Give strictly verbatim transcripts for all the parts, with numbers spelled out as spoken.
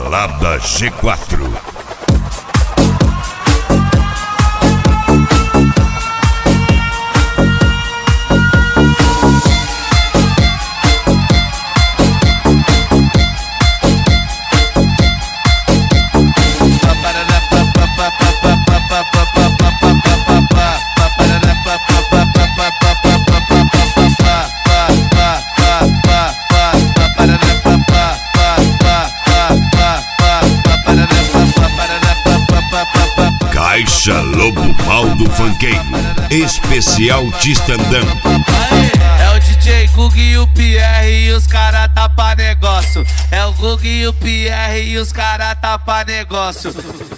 Balada G quatro. Caixa Lobo Mal do Funkeiro, especial Tistandão. É o D J Gug e o Pierre e os cara tapa negócio. É o Gug e o Pierre e os cara tapa negócio.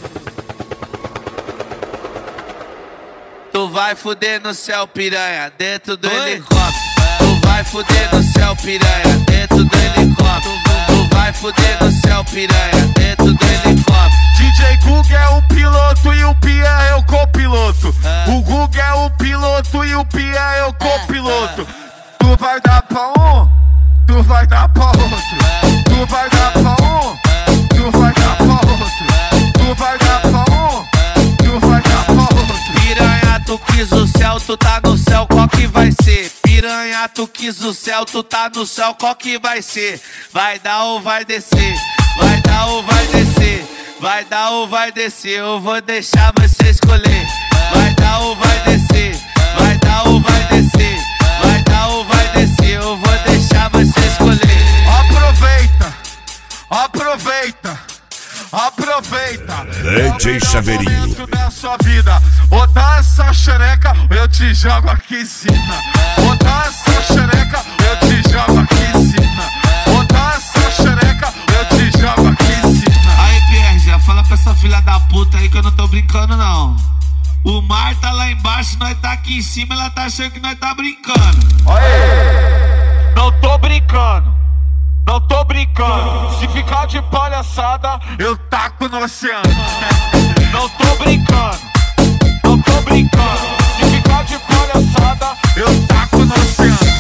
Tu vai fuder no céu, piranha, dentro do Oi? helicóptero. Tu vai fuder no céu, piranha, dentro do helicóptero. Tu vai fuder no céu, piranha, dentro do helicóptero. D J Gug é o piloto e o Pierre é o copiloto. O Gug é o piloto e o Pierre é o copiloto. Tu vai dar pra um, tu vai dar pra outro. Tu vai dar pra um, tu vai dar pra outro. Tu vai dar pra um, tu vai dar pra outro. Piranha, tu quis o céu, tu tá no céu, qual que vai ser? Piranha, tu quis o céu, tu tá no céu, qual que vai ser? Vai dar ou vai descer? Vai dar ou vai descer? Vai dar ou vai descer? Eu vou deixar você escolher. Vai dar ou vai descer? Vai dar ou vai descer? Vai dar ou vai descer? Eu vou deixar você escolher. Aproveita, aproveita, aproveita. D J Chaveirinho. Da sua vida, ou dá essa xereca, eu te jogo aqui em cima. Ou dá essa xereca, eu te jogo aqui em cima. Ou dá essa xereca, eu te jogo aqui em cima. Aí, Pierre, já fala pra essa filha da puta aí que eu não tô brincando, não. O mar tá lá embaixo, nós tá aqui em cima, ela tá achando que nós tá brincando. Aê! Não tô brincando, não tô brincando. Se ficar de palhaçada, eu taco no oceano. Não tô brincando, não tô brincando. Se ficar de palhaçada, eu taco no oceano.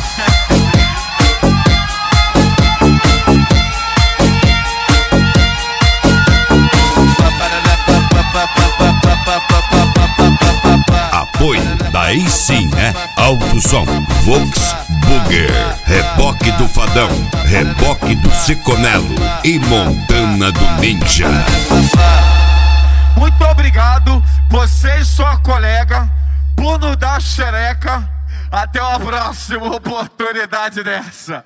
Apoio, daí sim, né? Alto Som, Vox, Booger, Reboque do Fadão, Reboque do Seconelo e Montana do Ninja. Muito obrigado, você e sua colega, por nos dar xereca. Até uma próxima oportunidade dessa.